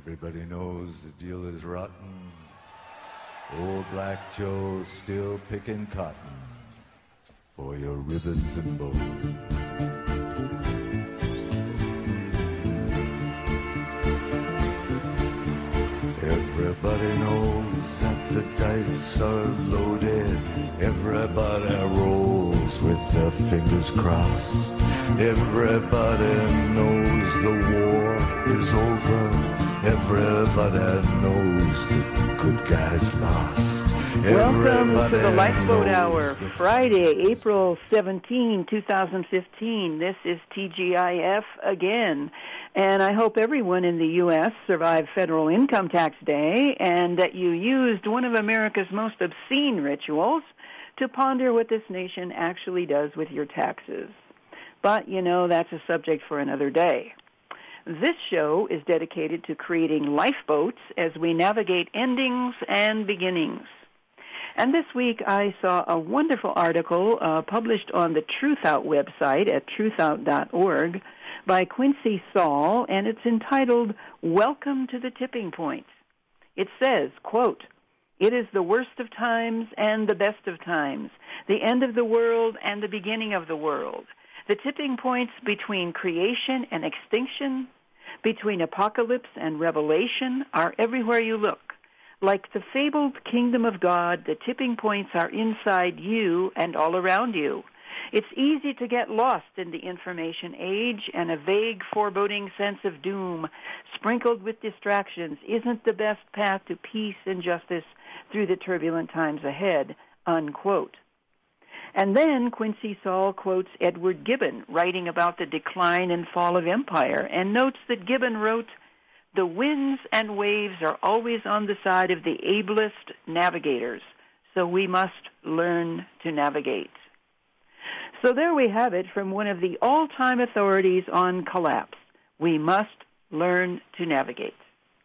Everybody knows the deal is rotten. Old Black Joe's still picking cotton for your ribbons and bows. Everybody knows that the dice are loaded. Everybody rolls with their fingers crossed. Everybody knows the war is over. Everybody knows the good guys lost. Welcome to the Lifeboat Hour, Friday, April 17, 2015. This is TGIF again, and I hope everyone in the U.S. survived Federal Income Tax Day and that you used one of America's most obscene rituals to ponder what this nation actually does with your taxes. But, you know, that's a subject for another day. This show is dedicated to creating lifeboats as we navigate endings and beginnings. And this week I saw a wonderful article published on the Truthout website at truthout.org by Quincy Saul, and it's entitled, Welcome to the Tipping Point. It says, quote, "It is the worst of times and the best of times, the end of the world and the beginning of the world. The tipping points between creation and extinction, between apocalypse and revelation, are everywhere you look. Like the fabled kingdom of God, the tipping points are inside you and all around you. It's easy to get lost in the information age, and a vague, foreboding sense of doom, sprinkled with distractions, isn't the best path to peace and justice through the turbulent times ahead," unquote. And then Quincy Saul quotes Edward Gibbon, writing about the decline and fall of empire, and notes that Gibbon wrote, "The winds and waves are always on the side of the ablest navigators, so we must learn to navigate." So there we have it from one of the all-time authorities on collapse. We must learn to navigate.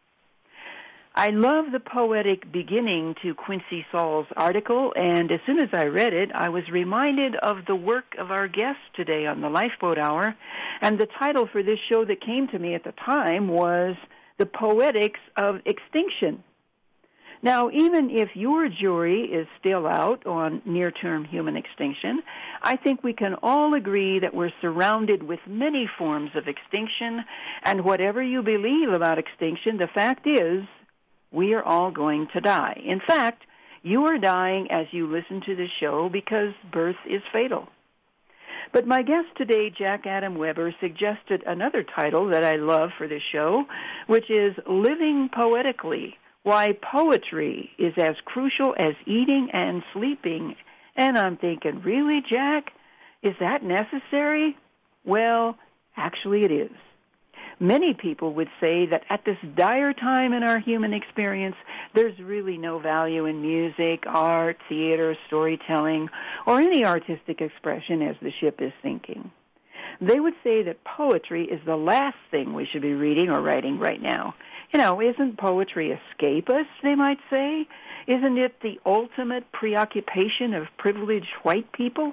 I love the poetic beginning to Quincy Saul's article, and as soon as I read it, I was reminded of the work of our guest today on the Lifeboat Hour, and the title for this show that came to me at the time was The Poetics of Extinction. Now, even if your jury is still out on near-term human extinction, I think we can all agree that we're surrounded with many forms of extinction, and whatever you believe about extinction, the fact is, we are all going to die. In fact, you are dying as you listen to this show because birth is fatal. But my guest today, Jack Adam Weber, suggested another title that I love for this show, which is Living Poetically, Why Poetry is as Crucial as Eating and Sleeping. And I'm thinking, really, Jack? Is that necessary? Well, actually it is. Many people would say that at this dire time in our human experience, there's really no value in music, art, theater, storytelling, or any artistic expression as the ship is sinking. They would say that poetry is the last thing we should be reading or writing right now. You know, isn't poetry escapist, they might say? Isn't it the ultimate preoccupation of privileged white people?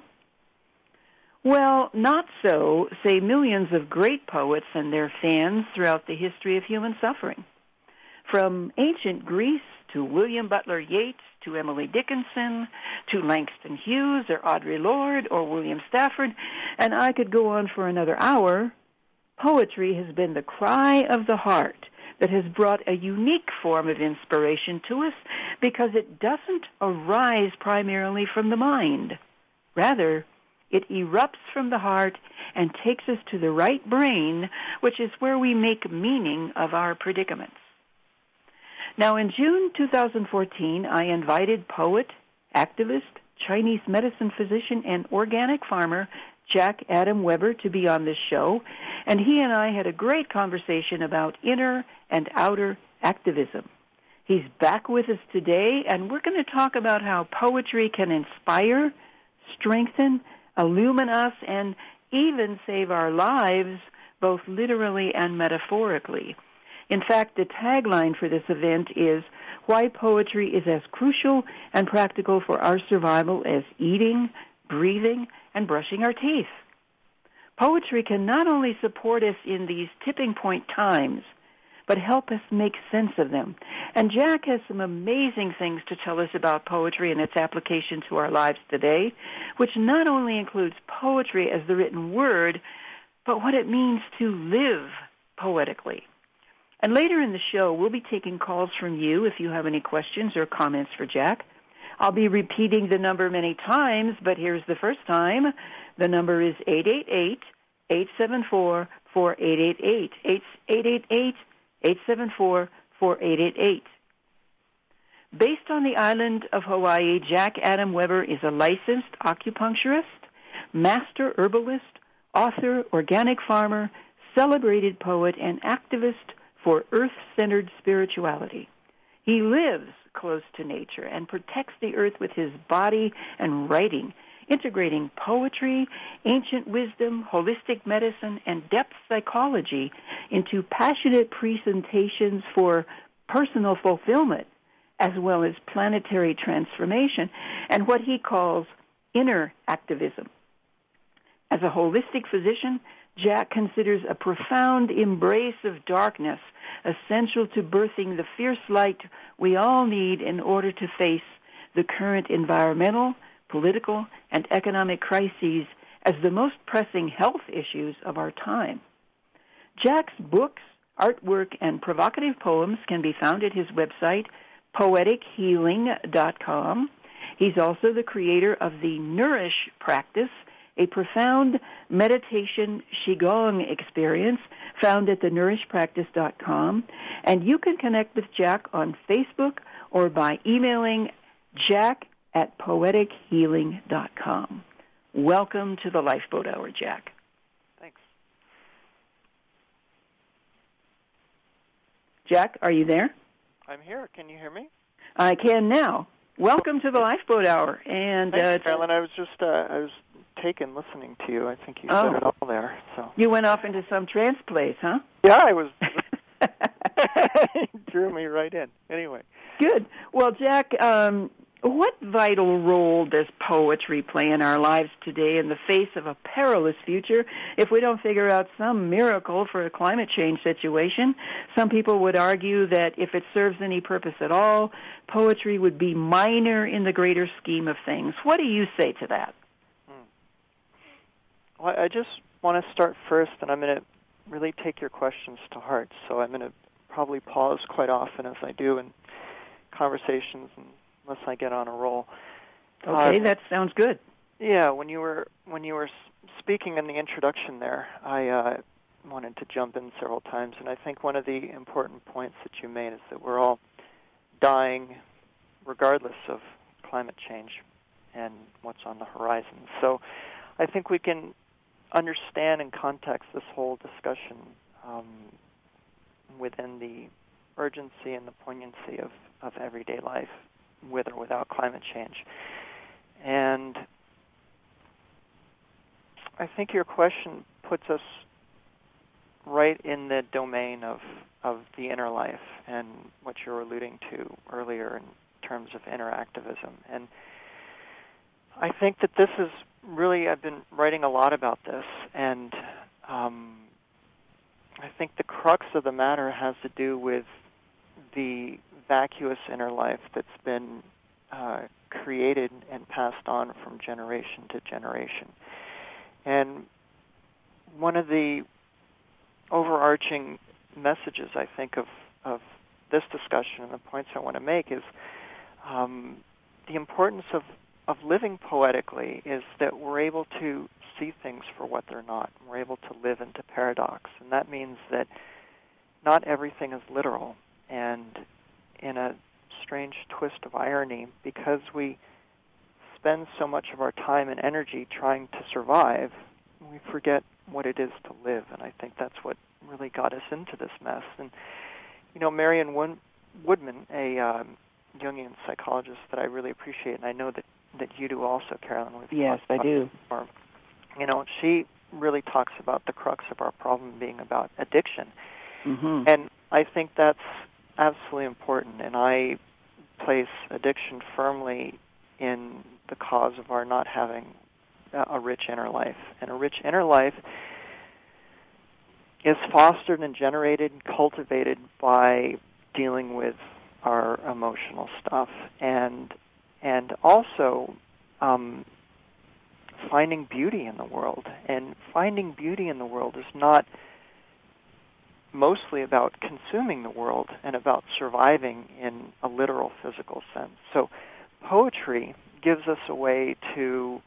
Well, not so, say millions of great poets and their fans throughout the history of human suffering. From ancient Greece to William Butler Yeats to Emily Dickinson to Langston Hughes or Audre Lorde or William Stafford, and I could go on for another hour, poetry has been the cry of the heart that has brought a unique form of inspiration to us because it doesn't arise primarily from the mind. Rather, it erupts from the heart and takes us to the right brain, which is where we make meaning of our predicaments. Now, in June 2014, I invited poet, activist, Chinese medicine physician, and organic farmer Jack Adam Weber to be on this show, and he and I had a great conversation about inner and outer activism. He's back with us today, and we're going to talk about how poetry can inspire, strengthen, illumine us, and even save our lives, both literally and metaphorically. In fact, the tagline for this event is, "Why Poetry is as Crucial and Practical for Our Survival as Eating, Breathing, and Brushing Our Teeth." Poetry can not only support us in these tipping point times, but help us make sense of them. And Jack has some amazing things to tell us about poetry and its application to our lives today, which not only includes poetry as the written word, but what it means to live poetically. And later in the show, we'll be taking calls from you if you have any questions or comments for Jack. I'll be repeating the number many times, but here's the first time. The number is 888-874-4888. 888-874-4888. Based on the island of Hawaii, Jack Adam Weber is a licensed acupuncturist, master herbalist, author, organic farmer, celebrated poet, and activist for earth-centered spirituality. He lives close to nature and protects the earth with his body and writing, integrating poetry, ancient wisdom, holistic medicine, and depth psychology into passionate presentations for personal fulfillment as well as planetary transformation and what he calls inner activism. As a holistic physician, Jack considers a profound embrace of darkness essential to birthing the fierce light we all need in order to face the current environmental, political, and economic crises as the most pressing health issues of our time. Jack's books, artwork, and provocative poems can be found at his website, poetichealing.com. He's also the creator of the Nourish Practice, a profound meditation Qigong experience found at thenourishpractice.com. And you can connect with Jack on Facebook or by emailing jack@poetichealing.com. Welcome to the Lifeboat Hour, Jack. Thanks. Jack, are you there? I'm here. Can you hear me? I can now. Welcome to the Lifeboat Hour. And thanks, Carolyn. I was just I was taken listening to you. I think you said it all there. So you went off into some trance place, huh? Yeah, I was. Drew me right in. Anyway. Good. Well, Jack, what vital role does poetry play in our lives today in the face of a perilous future if we don't figure out some miracle for a climate change situation? Some people would argue that if it serves any purpose at all, poetry would be minor in the greater scheme of things. What do you say to that? Well, I just want to start first, and I'm going to really take your questions to heart, so I'm going to probably pause quite often as I do in conversations unless I get on a roll. Okay, that sounds good. Yeah, when you were speaking in the introduction there, I wanted to jump in several times, and I think one of the important points that you made is that we're all dying regardless of climate change and what's on the horizon. So I think we can understand and context this whole discussion within the urgency and the poignancy of everyday life, with or without climate change. And I think your question puts us right in the domain of the inner life and what you were alluding to earlier in terms of inner activism. And I think that this is really, I've been writing a lot about this, and I think the crux of the matter has to do with the vacuous inner life that's been created and passed on from generation to generation. And one of the overarching messages, I think, of this discussion and the points I want to make is the importance of living poetically is that we're able to see things for what they're not. We're able to live into paradox. And that means that not everything is literal. And in a strange twist of irony, because we spend so much of our time and energy trying to survive, we forget what it is to live. And I think that's what really got us into this mess. And, you know, Marion Woodman, a Jungian psychologist that I really appreciate, and I know that you do also, Carolyn. Yes, I do. You know, she really talks about the crux of our problem being about addiction. Mm-hmm. And I think that's absolutely important. And I place addiction firmly in the cause of our not having a rich inner life. And a rich inner life is fostered and generated and cultivated by dealing with our emotional stuff, and also finding beauty in the world. And finding beauty in the world is not mostly about consuming the world and about surviving in a literal physical sense. So poetry gives us a way to,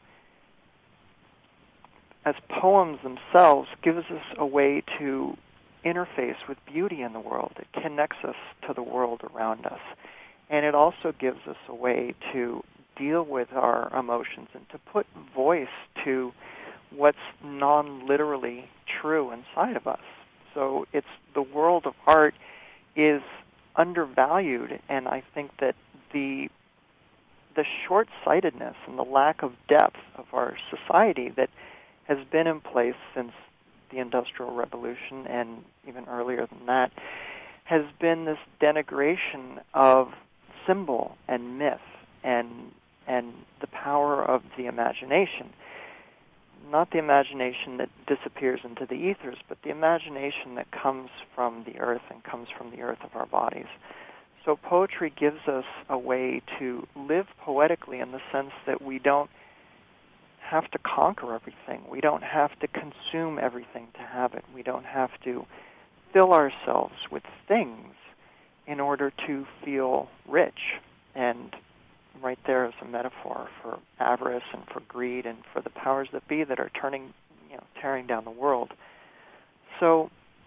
as poems themselves, gives us a way to interface with beauty in the world. It connects us to the world around us. And it also gives us a way to deal with our emotions and to put voice to what's non-literally true inside of us. So it's the world of art is undervalued, and I think that the short-sightedness and the lack of depth of our society that has been in place since the Industrial Revolution and even earlier than that has been this denigration of symbol and myth and the power of the imagination. Not the imagination that disappears into the ethers, but the imagination that comes from the earth and comes from the earth of our bodies. So poetry gives us a way to live poetically in the sense that we don't have to conquer everything. We don't have to consume everything to have it. We don't have to fill ourselves with things in order to feel rich. And right there is a metaphor for avarice and for greed and for the powers that be that are tearing down the world. So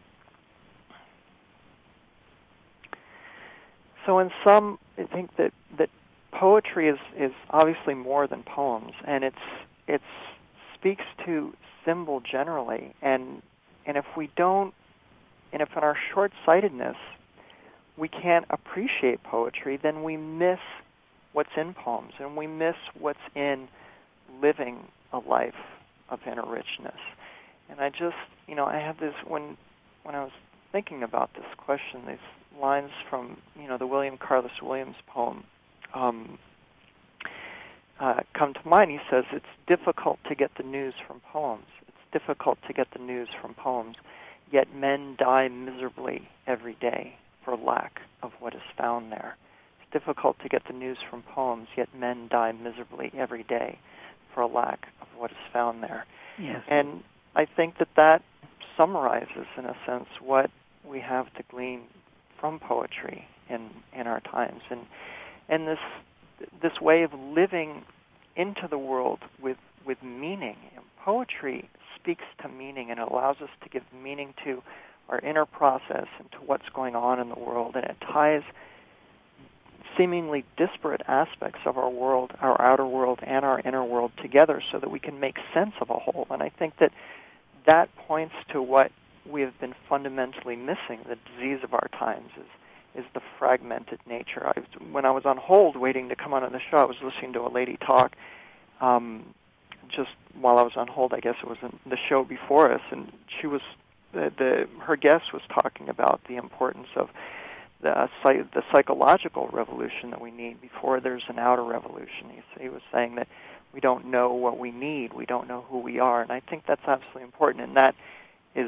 in sum, I think that poetry is obviously more than poems, and it speaks to symbol generally. And if in our short-sightedness we can't appreciate poetry, then we miss what's in poems, and we miss what's in living a life of inner richness. And I just, I have this, when I was thinking about this question, these lines from, the William Carlos Williams poem come to mind. He says, it's difficult to get the news from poems. It's difficult to get the news from poems, yet men die miserably every day for lack of what is found there. Difficult to get the news from poems, yet men die miserably every day for a lack of what is found there. Yes. And I think that summarizes, in a sense, what we have to glean from poetry in our times. And this way of living into the world with meaning. Poetry speaks to meaning and allows us to give meaning to our inner process and to what's going on in the world, and it ties seemingly disparate aspects of our world, our outer world and our inner world together so that we can make sense of a whole. And I think that points to what we have been fundamentally missing. The disease of our times is the fragmented nature. When I was on hold waiting to come on the show, I was listening to a lady talk just while I was on hold. I guess it was in the show before us, and she was her guest was talking about the importance of the psychological revolution that we need before there's an outer revolution. He was saying that we don't know what we need, we don't know who we are, and I think that's absolutely important. And that is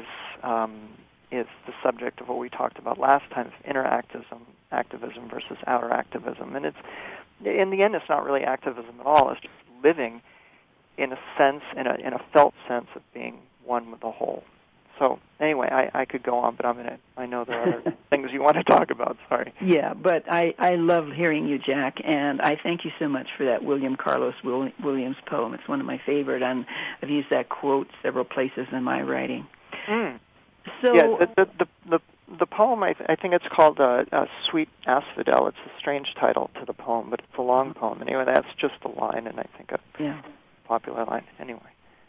the subject of what we talked about last time: inner activism versus outer activism. And it's in the end, it's not really activism at all. It's just living in a sense, in a felt sense of being one with the whole. So anyway, I could go on, but I know there are other things you want to talk about. Sorry. Yeah, but I love hearing you, Jack, and I thank you so much for that William Carlos Williams poem. It's one of my favorite, and I've used that quote several places in my writing. Mm. So yeah, the poem, I think it's called Sweet Asphodel. It's a strange title to the poem, but it's a long poem. Anyway, that's just a line, and I think a popular line. Anyway.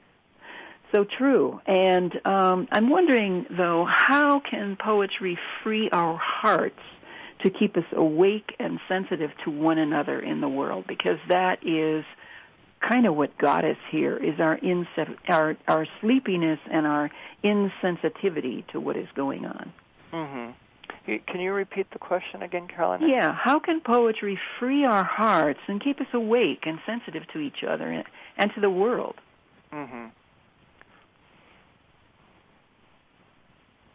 So true. And I'm wondering, though, how can poetry free our hearts to keep us awake and sensitive to one another in the world? Because that is kind of what got us here, is our sleepiness and our insensitivity to what is going on. Mm-hmm. Can you repeat the question again, Carolina? Yeah. How can poetry free our hearts and keep us awake and sensitive to each other and to the world? Mm-hmm.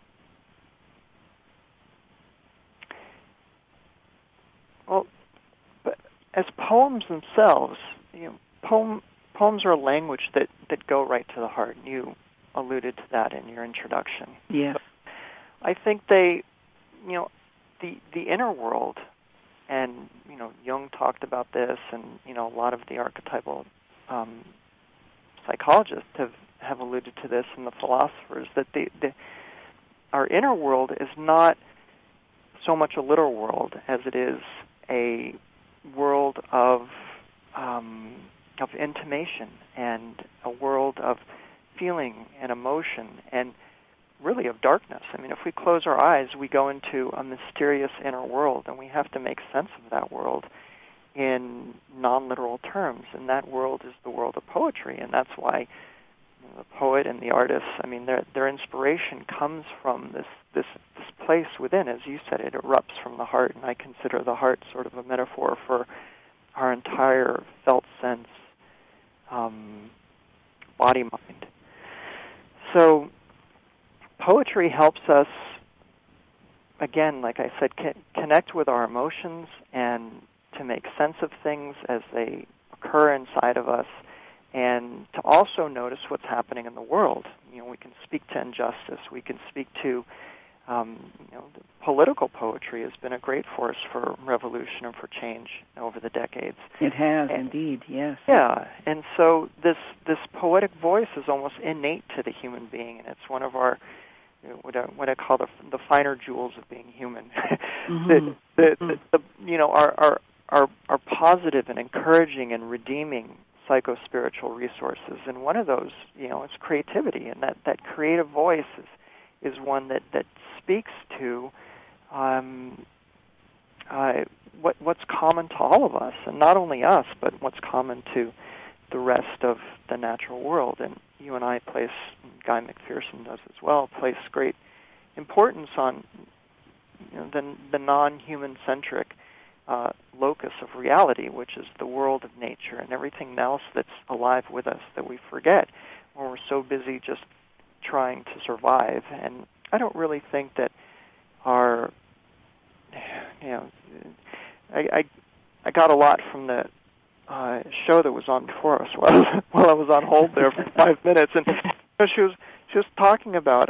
as poems themselves, poems are a language that go right to the heart. You alluded to that in your introduction. Yes. So I think they, the inner world, and Jung talked about this, and a lot of the archetypal psychologists have alluded to this, and the philosophers, that our inner world is not so much a literal world as it is a world of intimation, and a world of feeling and emotion, and really of darkness. I mean, if we close our eyes, we go into a mysterious inner world, and we have to make sense of that world in non-literal terms, and that world is the world of poetry, and that's why the poet and the artist, I mean, their inspiration comes from this place within. As you said, it erupts from the heart, and I consider the heart sort of a metaphor for our entire felt sense, body-mind. So poetry helps us, again, like I said, connect with our emotions and to make sense of things as they occur inside of us, and to also notice what's happening in the world. We can speak to injustice. We can speak to, political poetry has been a great force for revolution and for change over the decades. It has, indeed, yes. Yeah, and so this poetic voice is almost innate to the human being, and it's one of our, what I call the finer jewels of being human. Our positive and encouraging and redeeming psycho-spiritual resources, and one of those, is creativity, and that creative voice is one that speaks to what's common to all of us, and not only us, but what's common to the rest of the natural world. And you and I place, Guy McPherson does as well, place great importance on the non-human-centric locus of reality, which is the world of nature and everything else that's alive with us that we forget when we're so busy just trying to survive. And I don't really think that our, I got a lot from the show that was on before us while I was on hold there for 5 minutes, and she was talking about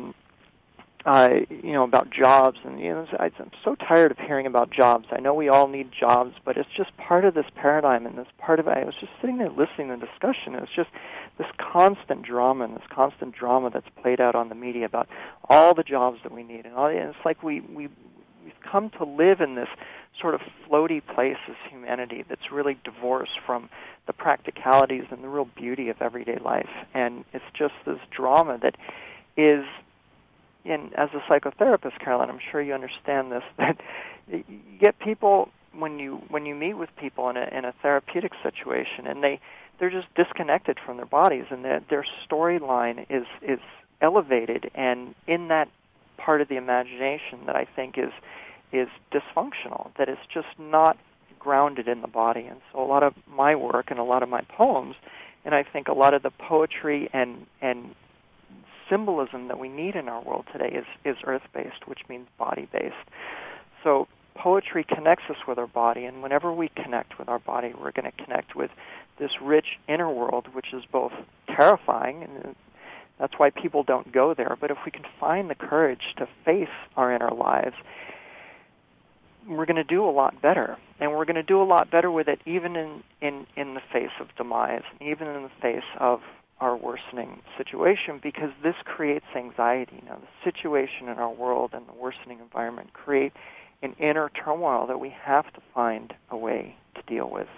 about jobs, and I'm so tired of hearing about jobs. I know we all need jobs, but it's just part of this paradigm, and this part of it. I was just sitting there listening to the discussion. It's just this constant drama and this constant drama that's played out on the media about all the jobs that we need, and it's like we've come to live in this sort of floaty place as humanity that's really divorced from the practicalities and the real beauty of everyday life, and it's just this drama that is. And as a psychotherapist, Caroline, I'm sure you understand this, that you get people, when you meet with people in a therapeutic situation, and they're just disconnected from their bodies, and their storyline is elevated, and in that part of the imagination that I think is dysfunctional, that it's just not grounded in the body. And so a lot of my work and a lot of my poems, and I think a lot of the poetry and symbolism that we need in our world today is earth-based, which means body-based. So poetry connects us with our body, and whenever we connect with our body, we're going to connect with this rich inner world, which is both terrifying, and that's why people don't go there, but if we can find the courage to face our inner lives, we're going to do a lot better. And we're going to do a lot better with it even in the face of demise, even in the face of our worsening situation, because this creates anxiety. Now, the situation in our world and the worsening environment create an inner turmoil that we have to find a way to deal with.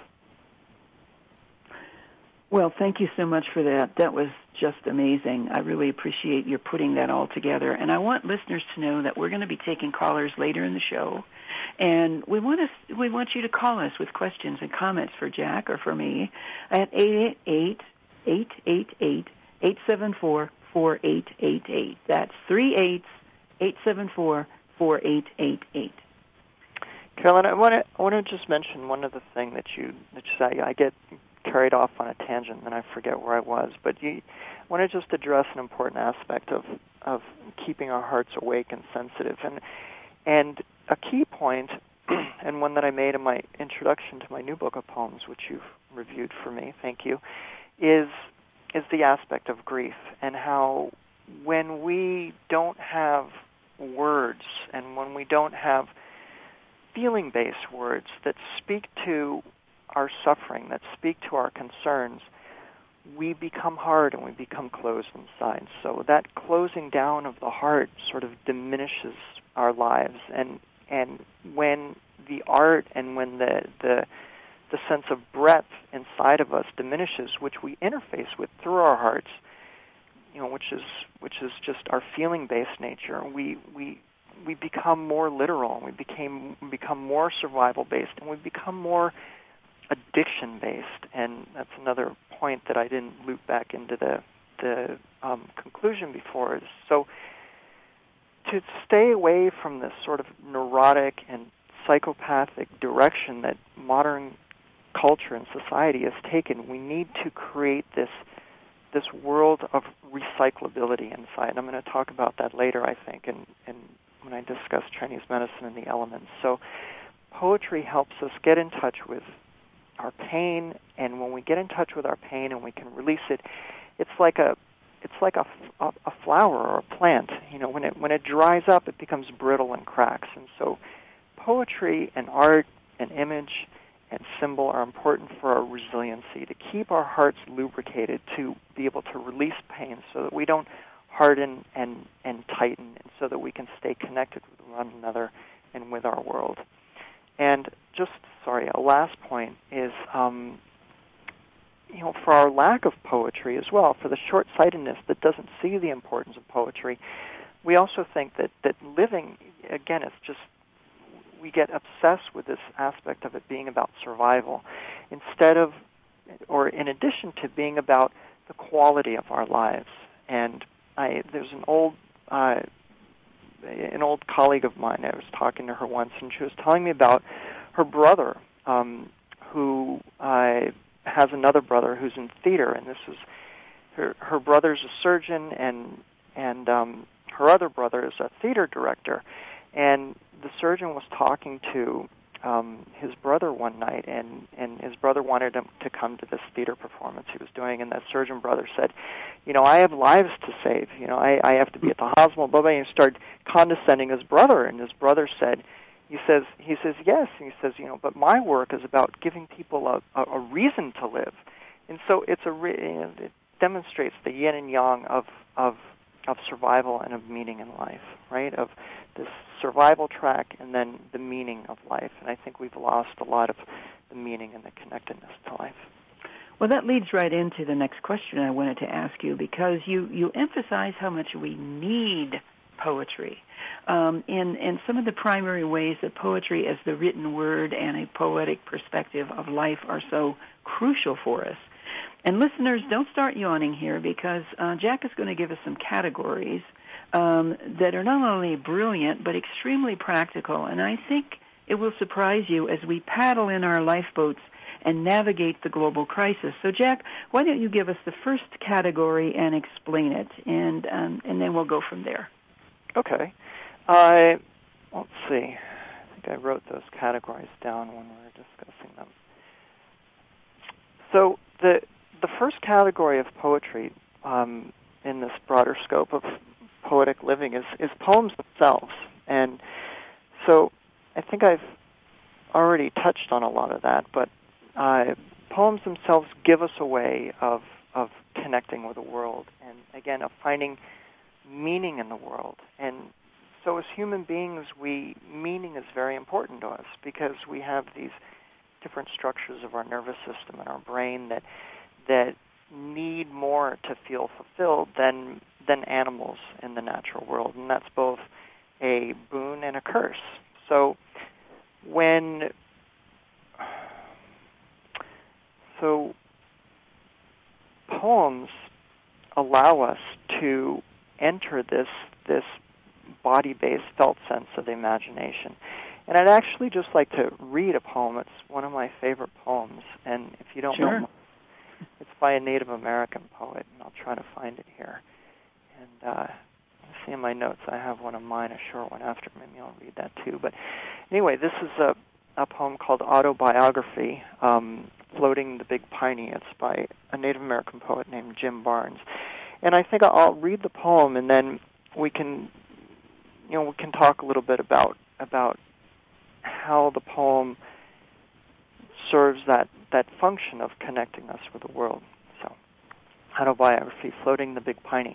Well, thank you so much for that. That was just amazing. I really appreciate your putting that all together. And I want listeners to know that we're going to be taking callers later in the show, and we want you to call us with questions and comments for Jack or for me at 888-874-4888. That's 3-8-874-4888. Carolyn, I want to just mention one other thing that you said. I get carried off on a tangent and I forget where I was, but I want to just address an important aspect of keeping our hearts awake and sensitive. And a key point and one that I made in my introduction to my new book of poems, which you've reviewed for me, thank you, is the aspect of grief, and how when we don't have words and when we don't have feeling-based words that speak to our suffering, that speak to our concerns, we become hard and we become closed inside. So that closing down of the heart sort of diminishes our lives. And when the art and when the sense of breadth inside of us diminishes, which we interface with through our hearts, which is just our feeling-based nature, we become more literal, we become more survival-based, and we become more addiction-based. And that's another point that I didn't loop back into the conclusion before. So to stay away from this sort of neurotic and psychopathic direction that modern culture and society has taken, we need to create this world of recyclability inside. And I'm going to talk about that later, I think, and when I discuss Chinese medicine and the elements. So poetry helps us get in touch with our pain, and when we get in touch with our pain and we can release it, it's like a flower or a plant. When it dries up, it becomes brittle and cracks. And so poetry and art and image and symbol are important for our resiliency, to keep our hearts lubricated, to be able to release pain so that we don't harden and tighten, and so that we can stay connected with one another and with our world. And a last point is, for our lack of poetry as well, for the short-sightedness that doesn't see the importance of poetry, we also think that living, again, it's just, we get obsessed with this aspect of it being about survival, instead of, or in addition to being about the quality of our lives. And there's an old colleague of mine. I was talking to her once, and she was telling me about her brother, who has another brother who's in theater, and this is her brother's a surgeon, and her other brother is a theater director, and the surgeon was talking to his brother one night, and his brother wanted him to come to this theater performance he was doing, and that surgeon brother said, I have lives to save, I have to be at the hospital, blah, blah, and he started condescending his brother, and his brother said, he says, yes, and he says, but my work is about giving people a reason to live. And so it demonstrates the yin and yang of survival and of meaning in life, right? Of this survival track and then the meaning of life. And I think we've lost a lot of the meaning and the connectedness to life. Well, that leads right into the next question I wanted to ask you, because you emphasize how much we need poetry. And some of the primary ways that poetry as the written word and a poetic perspective of life are so crucial for us. And listeners, don't start yawning here, because Jack is going to give us some categories that are not only brilliant but extremely practical. And I think it will surprise you as we paddle in our lifeboats and navigate the global crisis. So, Jack, why don't you give us the first category and explain it, and then we'll go from there. Okay. Let's see. I think I wrote those categories down when we were discussing them. So the first category of poetry in this broader scope of poetic living is poems themselves. And so I think I've already touched on a lot of that, but poems themselves give us a way of connecting with the world, and again, of finding meaning in the world. And so as human beings, meaning is very important to us, because we have these different structures of our nervous system and our brain that need more to feel fulfilled than animals in the natural world, and that's both a boon and a curse. So poems allow us to enter this body-based felt sense of the imagination. And I'd actually just like to read a poem. It's one of my favorite poems, and if you don't know, it's by a Native American poet, and I'll try to find it here. And you see in my notes, I have one of mine, a short one after. Maybe I'll read that too. But anyway, this is a poem called Autobiography, Floating the Big Piney. It's by a Native American poet named Jim Barnes. And I think I'll read the poem, and then we can talk a little bit about how the poem serves that function of connecting us with the world. So, Autobiography, Floating the Big Piney.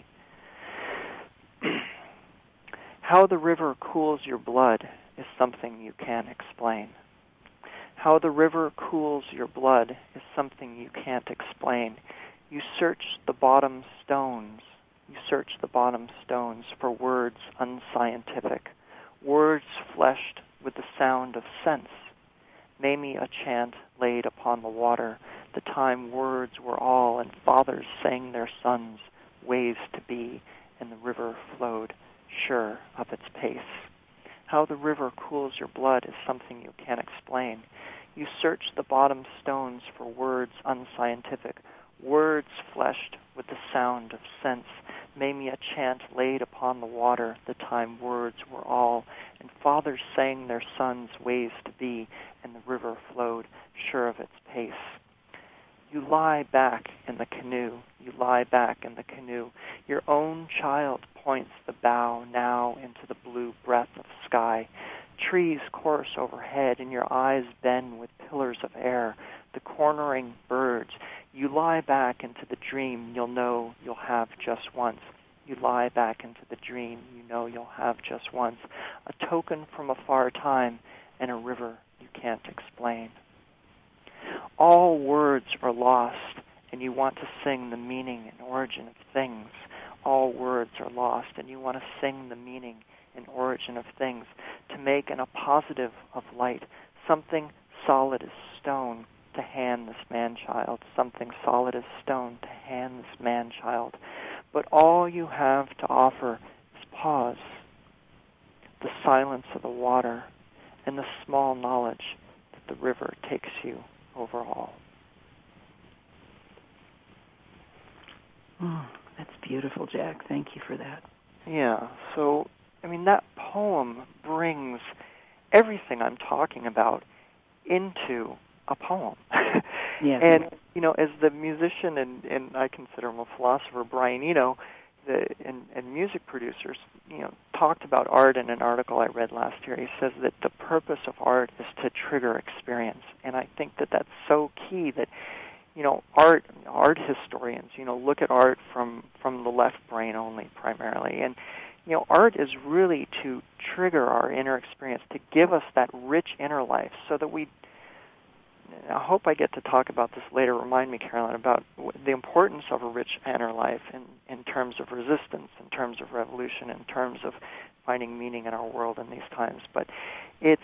How the river cools your blood is something you can't explain. How the river cools your blood is something you can't explain. You search the bottom stones. You search the bottom stones for words unscientific, words fleshed with the sound of sense. Maybe a chant laid upon the water, the time words were all, and fathers sang their sons ways to be, and the river flowed sure of its pace. How the river cools your blood is something you can't explain. You search the bottom stones for words unscientific, words fleshed with the sound of sense. Maybe a chant laid upon the water, the time words were all, and fathers sang their sons ways to be, and the river flowed sure of its pace. You lie back in the canoe, you lie back in the canoe. Your own child points the bow now into the blue breath of sky. Trees course overhead, and your eyes bend with pillars of air, the cornering birds. You lie back into the dream you'll know you'll have just once. You lie back into the dream you know you'll have just once. A token from a far time and a river you can't explain. All words are lost, and you want to sing the meaning and origin of things. All words are lost, and you want to sing the meaning and origin of things, to make an appositive of light, something solid as stone to hand this man-child, something solid as stone to hand this man-child. But all you have to offer is pause, the silence of the water, and the small knowledge that the river takes you over all. Oh, that's beautiful, Jack. Thank you for that. Yeah, so, that poem brings everything I'm talking about into a poem. Yes. And, as the musician and I consider him a philosopher, Brian Eno, and music producers, talked about art in an article I read last year. He says that the purpose of art is to trigger experience. And I think that that's so key that, art historians, look at art from the left brain only primarily. And, art is really to trigger our inner experience, to give us that rich inner life so that I hope I get to talk about this later. Remind me, Caroline, about the importance of a rich inner life in terms of resistance, in terms of revolution, in terms of finding meaning in our world in these times. But it's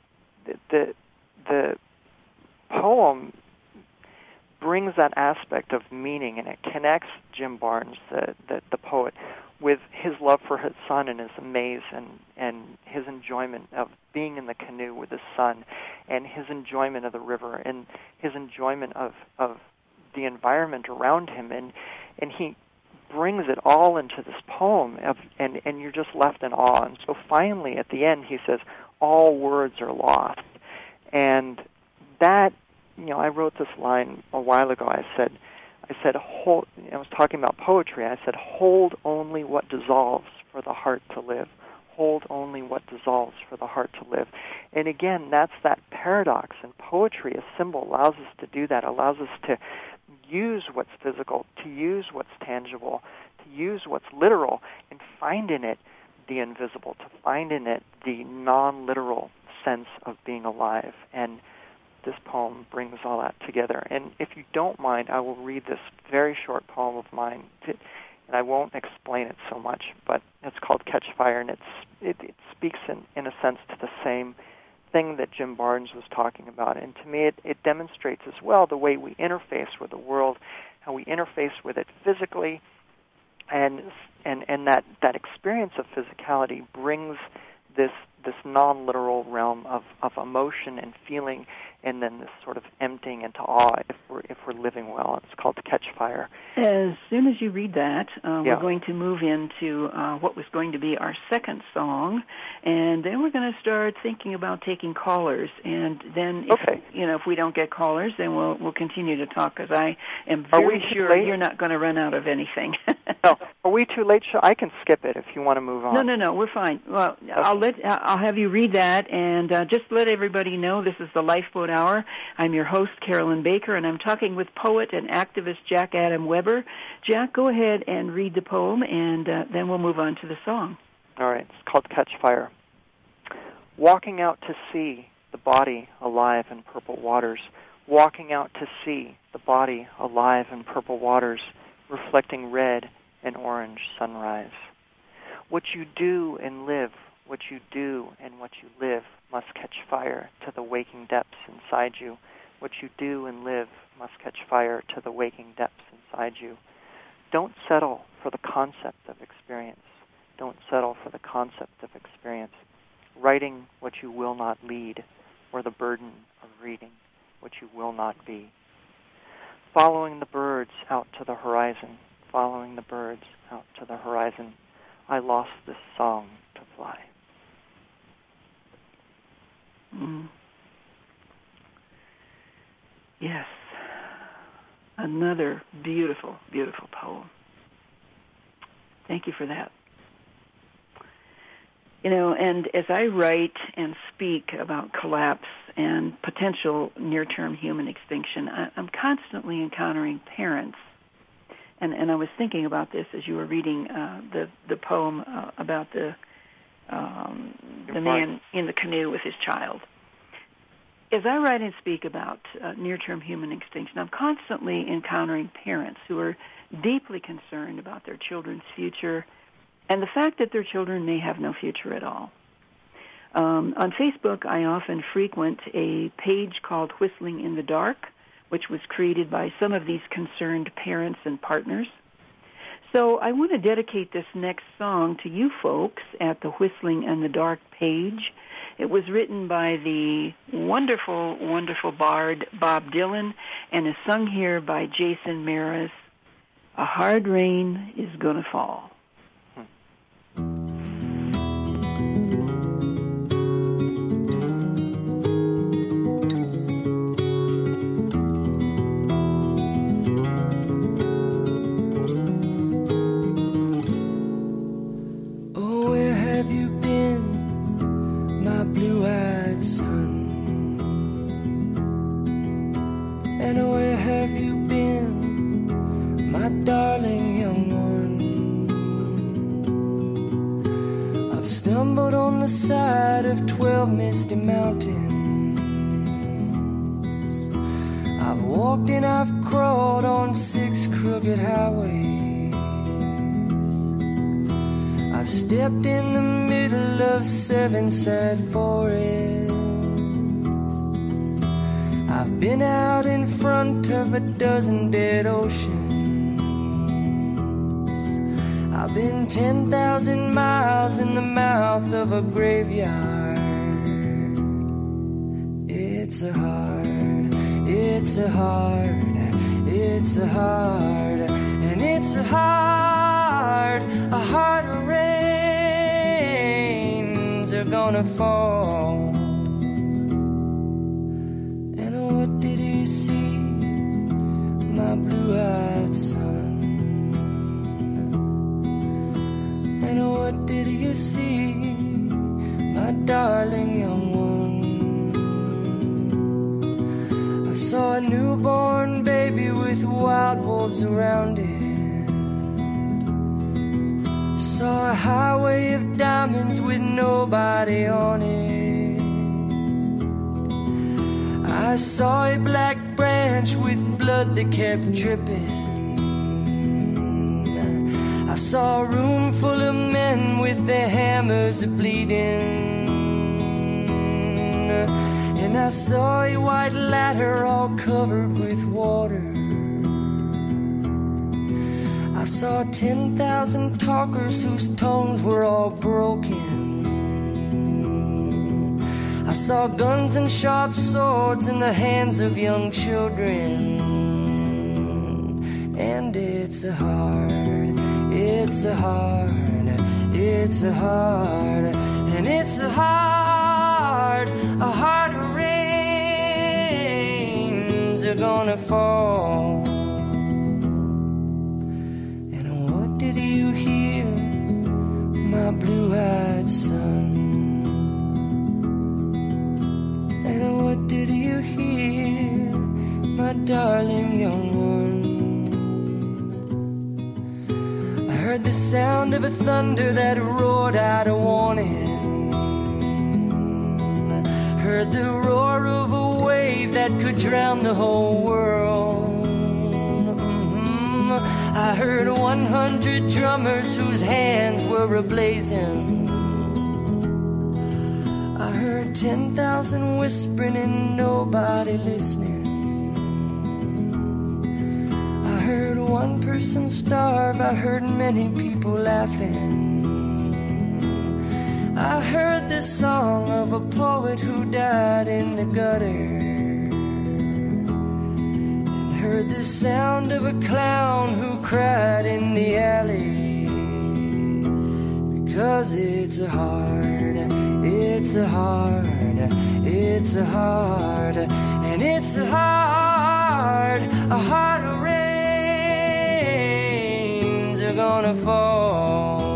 the poem brings that aspect of meaning, and it connects Jim Barnes, the poet, with his love for his son and his amaze and his enjoyment of being in the canoe with his son, and his enjoyment of the river, and his enjoyment of the environment around him, and he brings it all into this poem, and you're just left in awe. And so finally, at the end, he says, all words are lost. And that, I wrote this line a while ago. I said, hold, I was talking about poetry. I said, hold only what dissolves for the heart to live. Hold only what dissolves for the heart to live. And again, that's that paradox. And poetry, a symbol, allows us to do that, allows us to use what's physical, to use what's tangible, to use what's literal, and find in it the invisible, to find in it the non-literal sense of being alive. And this poem brings all that together. And if you don't mind, I will read this very short poem of mine, and I won't explain it so much, but it's called Catch Fire, and it speaks in a sense to the same thing that Jim Barnes was talking about. And to me, it demonstrates as well the way we interface with the world, how we interface with it physically, and that experience of physicality brings this non-literal realm of emotion and feeling, and then this sort of emptying into awe. we're living well. It's called Catch Fire. As soon as you read that, we're going to move into what was going to be our second song, and then we're going to start thinking about taking callers. And then, if we don't get callers, then we'll continue to talk, because I am very sure you're not going to run out of anything. No, are we too late? I can skip it if you want to move on. No, we're fine. Well, okay. I'll have you read that, and just let everybody know this is the Lifeboat Hour. I'm your host, Carolyn Baker, and I'm talking with poet and activist Jack Adam Weber. Jack, go ahead and read the poem, and then we'll move on to the song. All right. It's called Catch Fire. Walking out to sea, the body alive in purple waters. Walking out to sea, the body alive in purple waters, reflecting red and orange sunrise. What you do and live, what you do and what you live must catch fire to the waking depths inside you. What you do and live must catch fire to the waking depths inside you. Don't settle for the concept of experience. Don't settle for the concept of experience. Writing what you will not lead, or the burden of reading what you will not be. Following the birds out to the horizon, following the birds out to the horizon, I lost this song to fly. Yes. Another beautiful, beautiful poem. Thank you for that. And as I write and speak about collapse and potential near-term human extinction, I'm constantly encountering parents. And I was thinking about this as you were reading the poem about the man in the canoe with his child. As I write and speak about near-term human extinction, I'm constantly encountering parents who are deeply concerned about their children's future and the fact that their children may have no future at all. On Facebook, I often frequent a page called Whistling in the Dark, which was created by some of these concerned parents and partners. So I want to dedicate this next song to you folks at the Whistling in the Dark page. It was written by the wonderful, wonderful bard Bob Dylan and is sung here by Jason Maris. A hard rain is gonna fall. The side of 12 misty mountains. I've walked and I've crawled on 6 crooked highways. I've stepped in the middle of 7 sad forests. I've been out in front of a dozen dead oceans. I've been 10,000 miles in the mouth of a graveyard. It's a hard, and it's a hard, rains are gonna fall. And what did you see, my blue-eyed son? And what did you see, my darling young one? I saw a newborn baby with wild wolves around it. Saw a highway of diamonds with nobody on it. I saw a black branch with blood that kept dripping. I saw a room full of men with their hammers bleeding. And I saw a white ladder all covered with water. I saw 10,000 talkers whose tongues were all broken. I saw guns and sharp swords in the hands of young children. and it's a hard, it's a hard, it's a hard, and it's a hard rains are gonna fall. And what did you hear, my blue-eyed son? And what did you hear, my darling young one? I heard the sound of a thunder that roared out a warning. I heard the roar of a wave that could drown the whole world. I heard 100 drummers whose hands were ablazing. I heard 10,000 whispering and nobody listening. I heard one person starve. I heard many people laughing. I heard the song of a poet who died in the gutter. And heard the sound of a clown who cried in the alley. Because it's a hard, it's a hard, it's a hard, and it's a hard rains are gonna fall.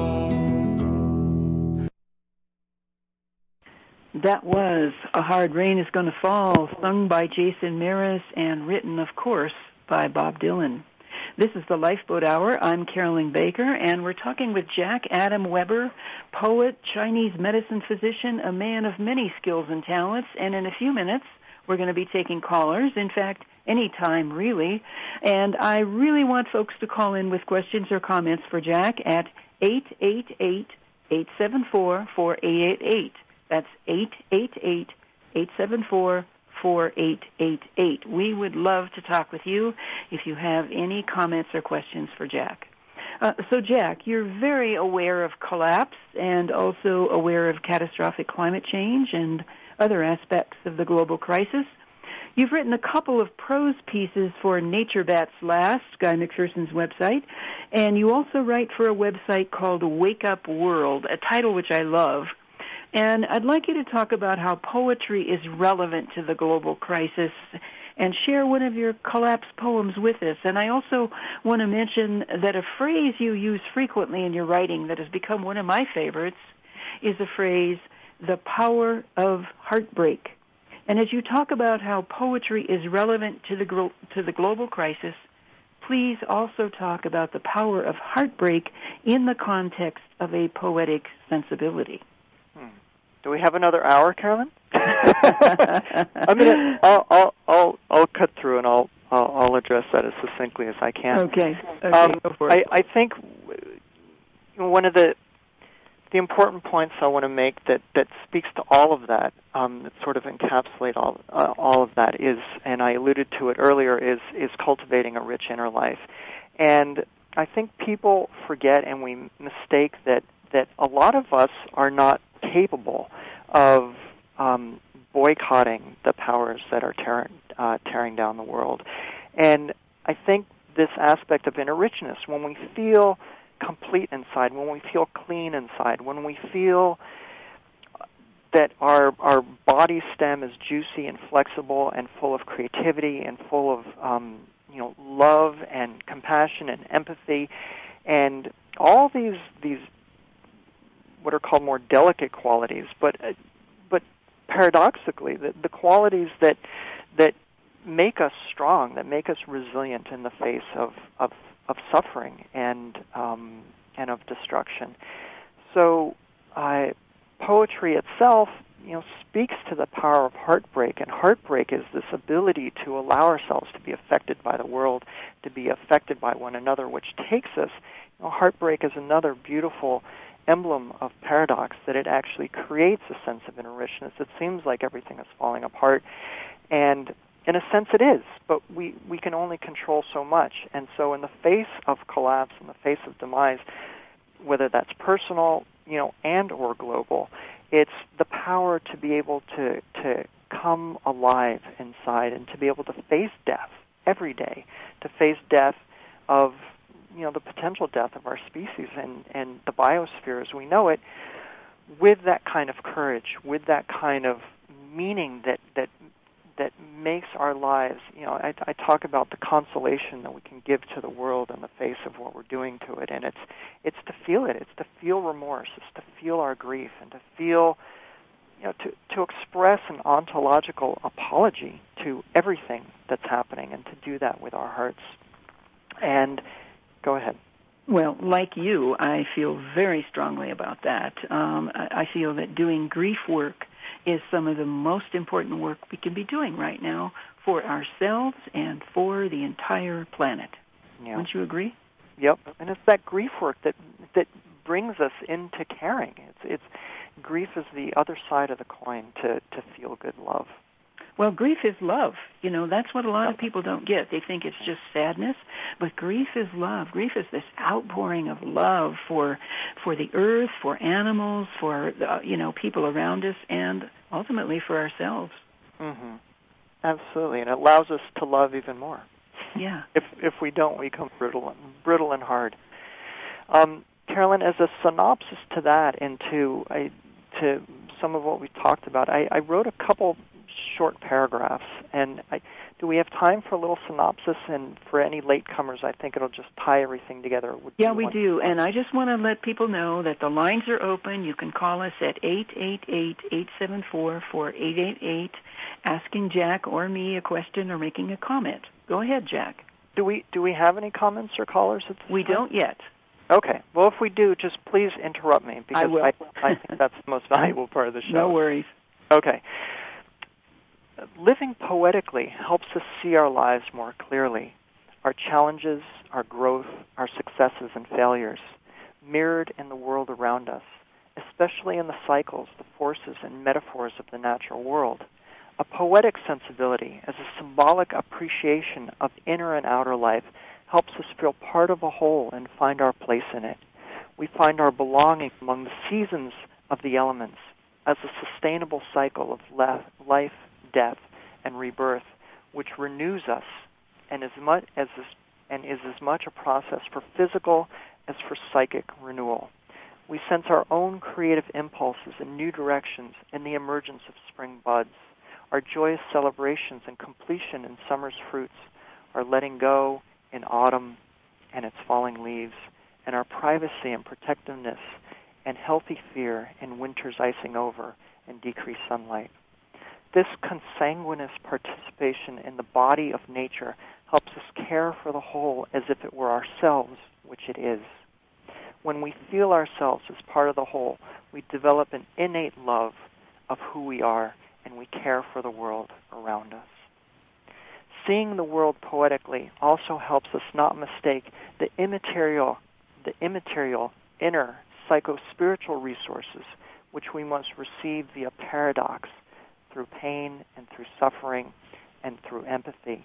That was A Hard Rain is Gonna Fall, sung by Jason Mraz and written, of course, by Bob Dylan. This is the Lifeboat Hour. I'm Carolyn Baker, and we're talking with Jack Adam Weber, poet, Chinese medicine physician, a man of many skills and talents. And in a few minutes, we're going to be taking callers. In fact, any time, really. And I really want folks to call in with questions or comments for Jack at 888-874-4888. That's 888-874-4888. We would love to talk with you if you have any comments or questions for Jack. So, Jack, you're very aware of collapse and also aware of catastrophic climate change and other aspects of the global crisis. You've written a couple of prose pieces for Nature Bats Last, Guy McPherson's website, and you also write for a website called Wake Up World, a title which I love. And I'd like you to talk about how poetry is relevant to the global crisis and share one of your collapse poems with us. And I also want to mention that a phrase you use frequently in your writing that has become one of my favorites is the phrase, the power of heartbreak. And as you talk about how poetry is relevant to the global crisis, please also talk about the power of heartbreak in the context of a poetic sensibility. Do we have another hour, Carolyn? I'll cut through and I'll address that as succinctly as I can. Okay. Go for it. I think one of the important points I want to make that speaks to all of that, that sort of encapsulate all of that is, and I alluded to it earlier, is cultivating a rich inner life. And I think people forget and we mistake that a lot of us are not capable of boycotting the powers that are tearing down the world. And I think this aspect of inner richness, when we feel complete inside, when we feel clean inside, when we feel that our body stem is juicy and flexible and full of creativity and full of love and compassion and empathy and all these what are called more delicate qualities, but paradoxically, the qualities that make us strong, that make us resilient in the face of suffering and of destruction. So, poetry itself, speaks to the power of heartbreak, and heartbreak is this ability to allow ourselves to be affected by the world, to be affected by one another, which takes us. Heartbreak is another beautiful emblem of paradox, that it actually creates a sense of inner richness. It seems like everything is falling apart, and in a sense it is, but we can only control so much. And so in the face of collapse, in the face of demise, whether that's personal, and or global, it's the power to be able to come alive inside and to be able to face death every day, to face death of the potential death of our species and the biosphere as we know it, with that kind of courage, with that kind of meaning that makes our lives, I talk about the consolation that we can give to the world in the face of what we're doing to it, and it's to feel it. It's to feel remorse. It's to feel our grief, and to feel, to express an ontological apology to everything that's happening, and to do that with our hearts. And go ahead. Well, like you, I feel very strongly about that. I feel that doing grief work is some of the most important work we can be doing right now for ourselves and for the entire planet. Yeah. Wouldn't you agree? Yep. And it's that grief work that brings us into caring. It's grief is the other side of the coin to feel good love. Well, grief is love. That's what a lot of people don't get. They think it's just sadness, but grief is love. Grief is this outpouring of love for the earth, for animals, for people around us, and ultimately for ourselves. Mm-hmm. Absolutely, and it allows us to love even more. Yeah. If we don't, we become brittle and hard. Carolyn, as a synopsis to that and to some of what we talked about, I wrote a couple short paragraphs, and do we have time for a little synopsis? And for any latecomers, I think it'll just tie everything together. Yeah, we do, and I just want to let people know that the lines are open. You can call us at 888-874-4888, asking Jack or me a question or making a comment. Go ahead, Jack. Do we have any comments or callers at this time? We don't yet. Okay. Well, if we do, just please interrupt me, because I will. I think that's the most valuable part of the show. No worries. Okay. Living poetically helps us see our lives more clearly, our challenges, our growth, our successes and failures, mirrored in the world around us, especially in the cycles, the forces, and metaphors of the natural world. A poetic sensibility, as a symbolic appreciation of inner and outer life, helps us feel part of a whole and find our place in it. We find our belonging among the seasons of the elements as a sustainable cycle of life, death, and rebirth, which renews us and is as much a process for physical as for psychic renewal. We sense our own creative impulses in new directions in the emergence of spring buds, our joyous celebrations and completion in summer's fruits, our letting go in autumn and its falling leaves, and our privacy and protectiveness and healthy fear in winter's icing over and decreased sunlight. This consanguineous participation in the body of nature helps us care for the whole as if it were ourselves, which it is. When we feel ourselves as part of the whole, we develop an innate love of who we are, and we care for the world around us. Seeing the world poetically also helps us not mistake the immaterial inner psycho-spiritual resources which we must receive via paradox, through pain and through suffering and through empathy.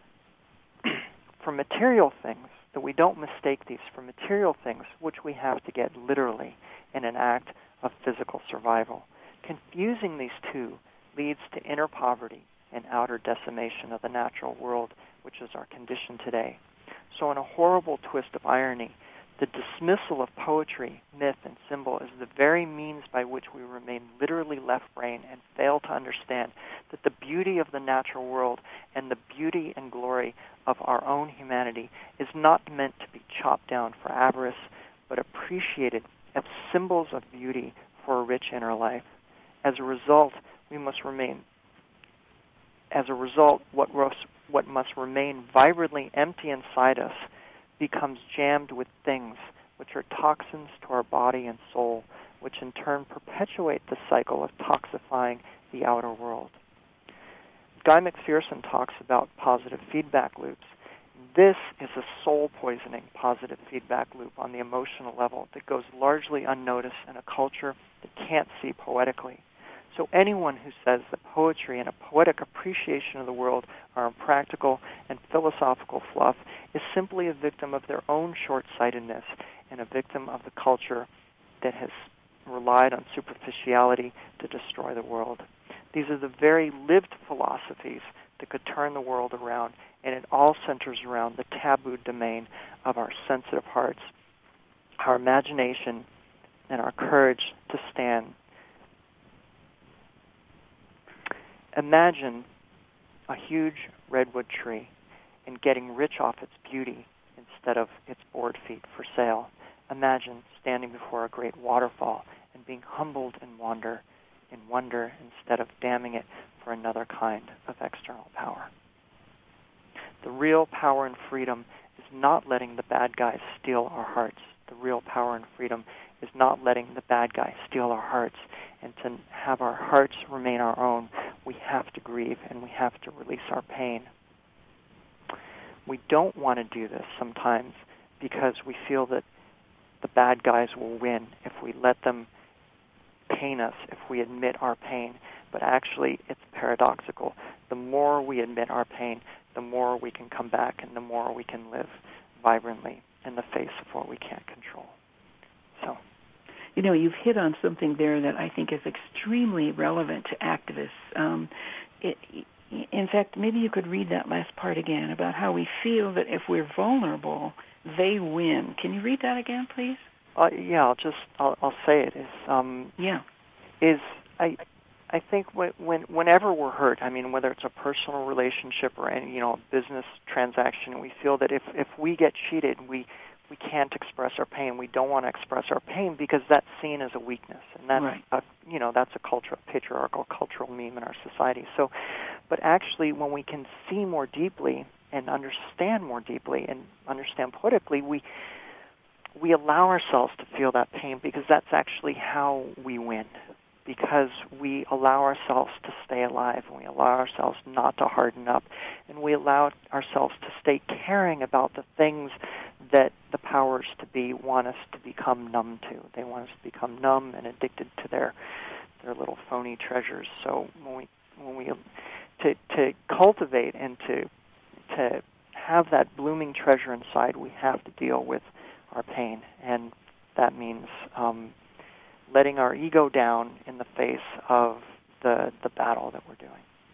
For material things, that we don't mistake these for material things which we have to get literally in an act of physical survival. Confusing these two leads to inner poverty and outer decimation of the natural world, which is our condition today. So in a horrible twist of irony, the dismissal of poetry, myth, and symbol is the very means by which we remain literally left-brained and fail to understand that the beauty of the natural world and the beauty and glory of our own humanity is not meant to be chopped down for avarice, but appreciated as symbols of beauty for a rich inner life. As a result, what must remain vibrantly empty inside us becomes jammed with things which are toxins to our body and soul, which in turn perpetuate the cycle of toxifying the outer world. Guy McPherson talks about positive feedback loops. This is a soul-poisoning positive feedback loop on the emotional level that goes largely unnoticed in a culture that can't see poetically. So anyone who says that poetry and a poetic appreciation of the world are impractical and philosophical fluff is simply a victim of their own short-sightedness and a victim of the culture that has relied on superficiality to destroy the world. These are the very lived philosophies that could turn the world around, and it all centers around the taboo domain of our sensitive hearts, our imagination, and our courage to stand. Imagine a huge redwood tree and getting rich off its beauty instead of its board feet for sale. Imagine standing before a great waterfall and being humbled in wonder instead of damming it for another kind of external power. The real power and freedom is not letting the bad guys steal our hearts. The real power and freedom is not letting the bad guy steal our hearts. And to have our hearts remain our own, we have to grieve and we have to release our pain. We don't want to do this sometimes because we feel that the bad guys will win if we let them pain us, if we admit our pain. But actually, it's paradoxical. The more we admit our pain, the more we can come back and the more we can live vibrantly in the face of what we can't control. So, you know, you've hit on something there that I think is extremely relevant to activists. In fact, maybe you could read that last part again about how we feel that if we're vulnerable, they win. Can you read that again, please? Yeah, I'll say it. I think whenever we're hurt, I mean, whether it's a personal relationship or any, a business transaction, we feel that if we get cheated, we can't express our pain. We don't want to express our pain because that's seen as a weakness, and that's right. That's a patriarchal cultural meme in our society. So, but actually, when we can see more deeply and understand more deeply and understand politically, we allow ourselves to feel that pain because that's actually how we win. Because we allow ourselves to stay alive, and we allow ourselves not to harden up, and we allow ourselves to stay caring about the things that the powers to be want us to become numb to. They want us to become numb and addicted to their little phony treasures. So when we to cultivate and to have that blooming treasure inside, we have to deal with our pain, and that means letting our ego down in the face of the battle that we're doing.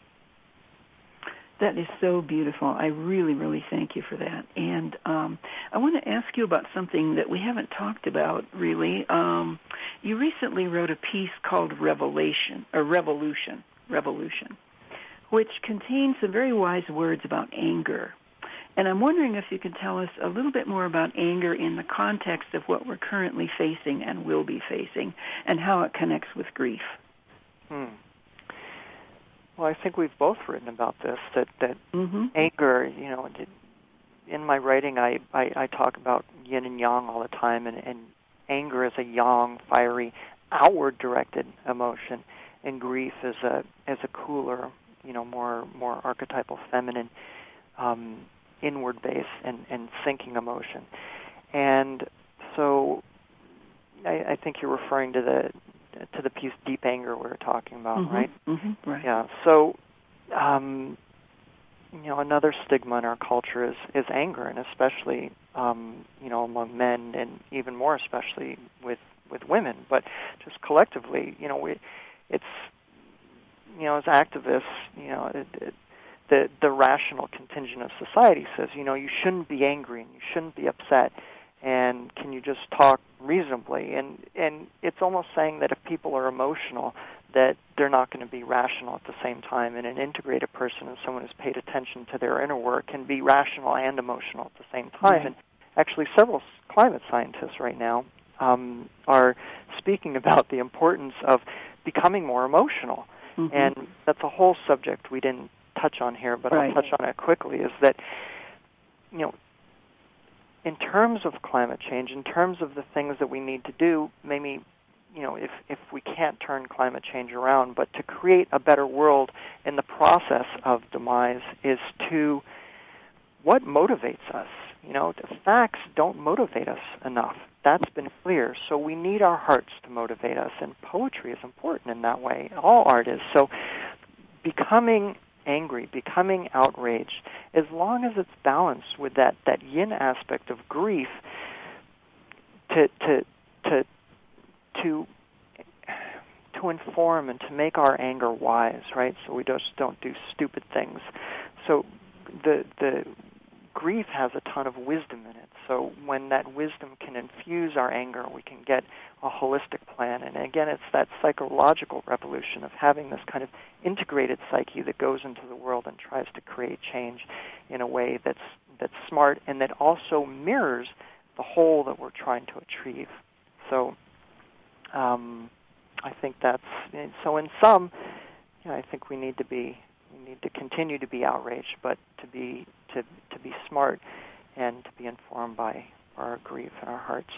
That is so beautiful. I really, really thank you for that. And I want to ask you about something that we haven't talked about, really. You recently wrote a piece called Revolution, which contains some very wise words about anger. And I'm wondering if you can tell us a little bit more about anger in the context of what we're currently facing and will be facing, and how it connects with grief. Well, I think we've both written about this, that anger, in my writing I talk about yin and yang all the time, and anger is a yang, fiery, outward-directed emotion, and grief is a cooler, more archetypal, feminine, inward-based and sinking emotion. And so I think you're referring to the piece Deep Anger we were talking about, right? Mm-hmm, right. Yeah. So, another stigma in our culture is anger, and especially, among men, and even more especially with women. But just collectively, it's, as activists, the rational contingent of society says, you shouldn't be angry and you shouldn't be upset, and can you just talk reasonably? And it's almost saying that if people are emotional, that they're not going to be rational at the same time. And an integrated person is someone who's paid attention to their inner work can be rational and emotional at the same time. Right. And actually several climate scientists right now are speaking about the importance of becoming more emotional. Mm-hmm. And that's a whole subject we didn't touch on here, but right. I'll touch on it quickly, is that, in terms of climate change, in terms of the things that we need to do, maybe, if we can't turn climate change around, but to create a better world in the process of demise is to what motivates us. The facts don't motivate us enough. That's been clear. So we need our hearts to motivate us, and poetry is important in that way. All art is. So becoming angry, becoming outraged, as long as it's balanced with that yin aspect of grief, to inform and to make our anger wise, right? So we just don't do stupid things. So the grief has a ton of wisdom in it. So when that wisdom can infuse our anger, we can get a holistic plan. And again, it's that psychological revolution of having this kind of integrated psyche that goes into the world and tries to create change in a way that's smart and that also mirrors the whole that we're trying to achieve. So I think that's so. In sum, I think we need to continue to be outraged, but to be smart and to be informed by our grief and our hearts.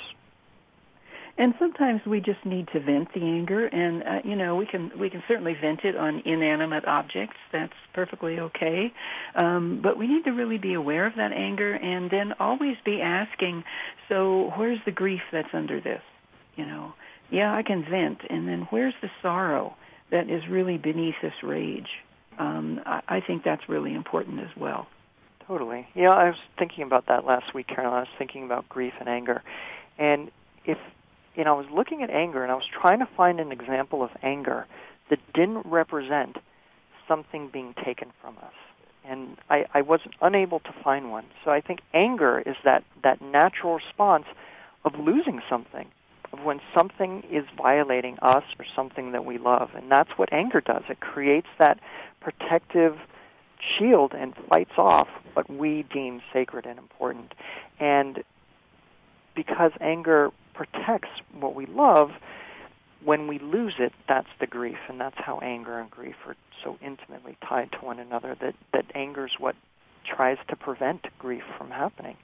And sometimes we just need to vent the anger, and we can certainly vent it on inanimate objects. That's perfectly okay. But we need to really be aware of that anger, and then always be asking, so where's the grief that's under this? Yeah, I can vent, and then where's the sorrow that is really beneath this rage? I think that's really important as well. Totally. Yeah, I was thinking about that last week, Carolyn. I was thinking about grief and anger. And I was looking at anger, and I was trying to find an example of anger that didn't represent something being taken from us. And I was unable to find one. So I think anger is that natural response of losing something, of when something is violating us or something that we love. And that's what anger does. It creates that protective shield and fights off what we deem sacred and important. And because anger protects what we love, when we lose it, that's the grief. And that's how anger and grief are so intimately tied to one another, that anger is what tries to prevent grief from happening.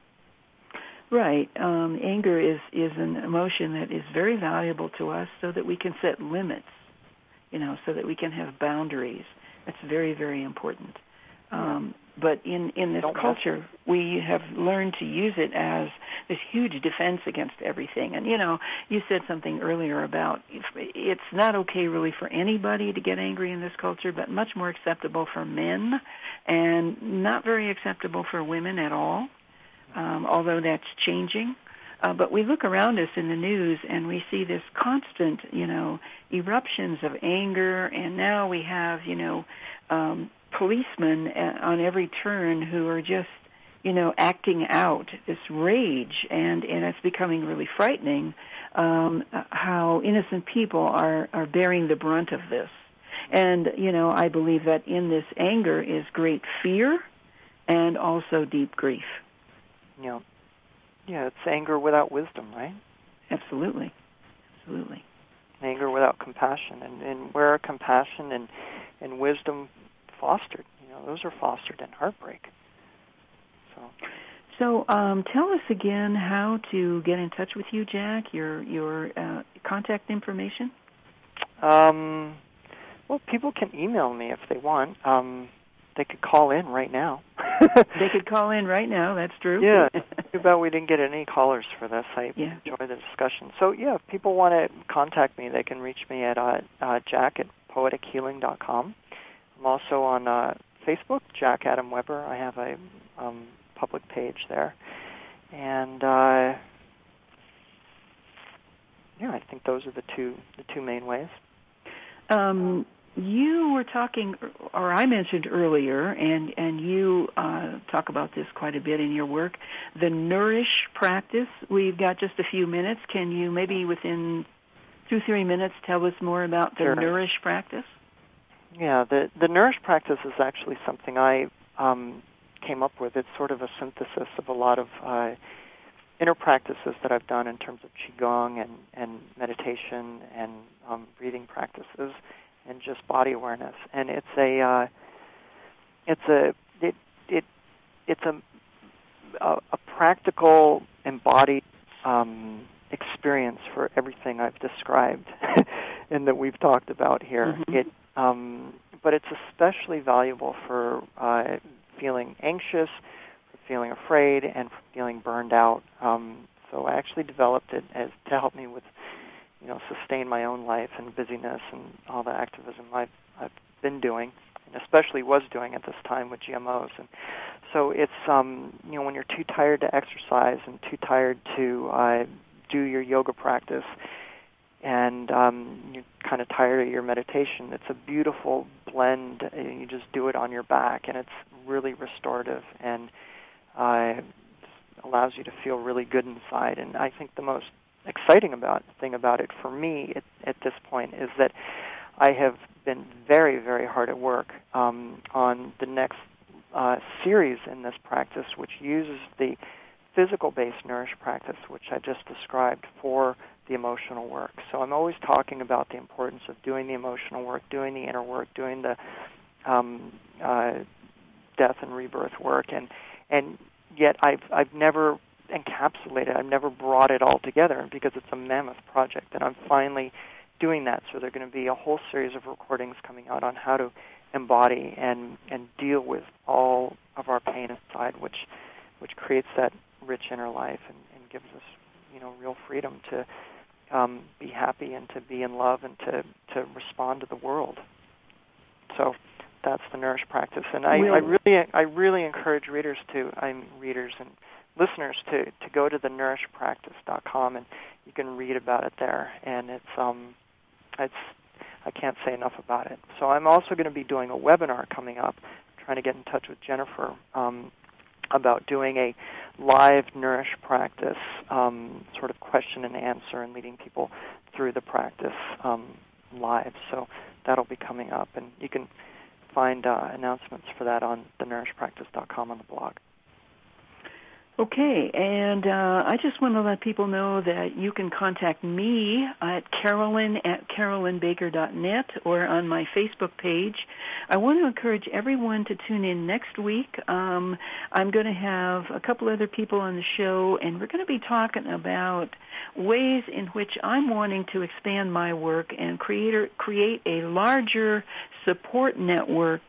Right. Anger is an emotion that is very valuable to us so that we can set limits, so that we can have boundaries. That's very, very important. But in this culture, we have learned to use it as this huge defense against everything. And, you said something earlier about it's not okay really for anybody to get angry in this culture, but much more acceptable for men and not very acceptable for women at all. Although that's changing. But we look around us in the news and we see this constant, eruptions of anger, and now we have, policemen on every turn who are just, acting out this rage, and it's becoming really frightening how innocent people are bearing the brunt of this. And, I believe that in this anger is great fear and also deep grief. Yeah, it's anger without wisdom, right? Absolutely. Anger without compassion, and where are compassion and wisdom fostered? Those are fostered in heartbreak. So tell us again how to get in touch with you, Jack. Your contact information. Well, people can email me if they want. They could call in right now. They could call in right now, that's true. Yeah, too bad we didn't get any callers for this. I enjoy the discussion. So, if people want to contact me, they can reach me at jack@poetichealing.com. I'm also on Facebook, Jack Adam Weber. I have a public page there. And, I think those are the two main ways. You were talking, or I mentioned earlier, and you talk about this quite a bit in your work, the Nourish practice. We've got just a few minutes. Can you maybe within 2-3 minutes tell us more about the Nourish practice? Yeah, the Nourish practice is actually something I came up with. It's sort of a synthesis of a lot of inner practices that I've done in terms of Qigong and meditation and breathing practices, and just body awareness. And it's a practical, embodied experience for everything I've described and that we've talked about here. Mm-hmm. But it's especially valuable for feeling anxious, for feeling afraid, and for feeling burned out. So I actually developed it to help me with sustain my own life and busyness and all the activism I've been doing, and especially was doing at this time with GMOs. And so it's, when you're too tired to exercise and too tired to do your yoga practice, and you're kind of tired of your meditation, it's a beautiful blend. You just do it on your back, and it's really restorative. And allows you to feel really good inside. And I think the most exciting thing about it for me at this point is that I have been very, very hard at work on the next series in this practice, which uses the physical-based Nourish practice, which I just described, for the emotional work. So I'm always talking about the importance of doing the emotional work, doing the inner work, doing the death and rebirth work, and yet I've never encapsulated, I've never brought it all together because it's a mammoth project, and I'm finally doing that. So there are going to be a whole series of recordings coming out on how to embody and deal with all of our pain inside, which creates that rich inner life and gives us, real freedom to be happy and to be in love and to respond to the world. So that's the Nourish practice, and I really encourage readers and listeners to go to the nourishpractice.com, and you can read about it there. And it's I can't say enough about it. So I'm also going to be doing a webinar coming up, trying to get in touch with Jennifer about doing a live Nourish practice, sort of question and answer, and leading people through the practice live. So that'll be coming up, and you can find announcements for that on the nourishpractice.com on the blog. Okay, and I just want to let people know that you can contact me at carolyn@carolynbaker.net or on my Facebook page. I want to encourage everyone to tune in next week. I'm going to have a couple other people on the show, and we're going to be talking about ways in which I'm wanting to expand my work and create a larger support network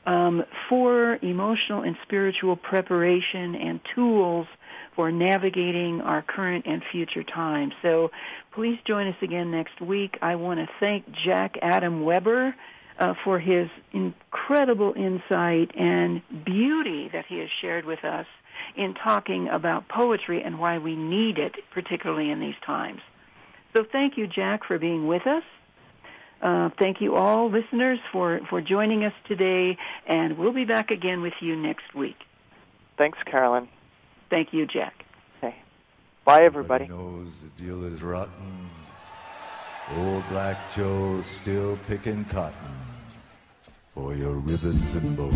for emotional and spiritual preparation and tools for navigating our current and future times. So please join us again next week. I want to thank Jack Adam Weber for his incredible insight and beauty that he has shared with us in talking about poetry and why we need it, particularly in these times. So thank you, Jack, for being with us. Thank you all, listeners, for joining us today, and we'll be back again with you next week. Thanks, Carolyn. Thank you, Jack. Okay. Bye, everybody. Everybody knows the deal is rotten. Old Black Joe's still picking cotton for your ribbons and bows.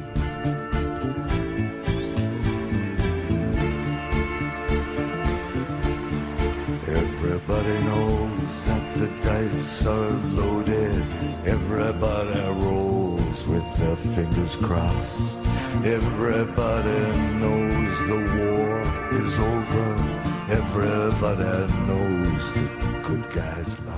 Everybody knows that the dice are loaded. Everybody rolls with their fingers crossed. Everybody knows the war is over. Everybody knows the good guys lost.